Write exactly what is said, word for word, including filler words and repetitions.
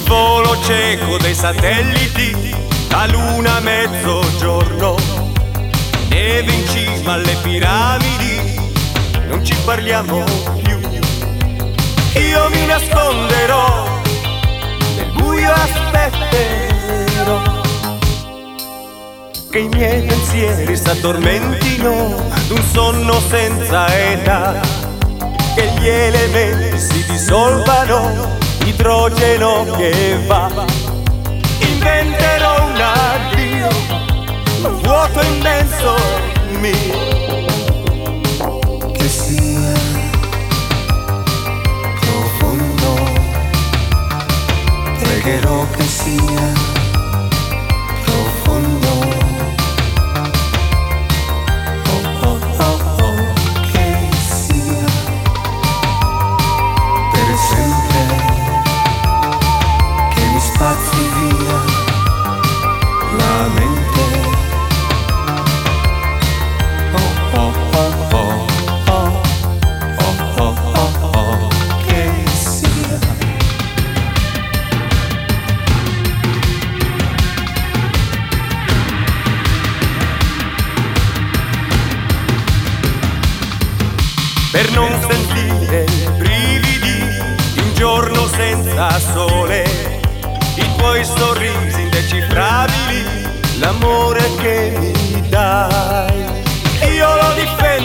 volo cieco dei satelliti, la luna a mezzogiorno, neve in cima alle piramidi, non ci parliamo più. Io mi nasconderò, nel buio aspetterò che i miei pensieri s'addormentino d'un sonno senza età, che gli elementi si dissolvano, idrogeno che va. Inventerò un addio, un vuoto immenso mio, che sia profondo, pregherò che sia profondo. Oh oh oh oh, che sia per sempre, che mi spazi via la mente. Oh oh oh oh oh oh oh oh oh, che sia. per non sentire brividi di un giorno senza sole, i tuoi sorrisi indecifrabili, l'amore che mi dai. Io lo difendo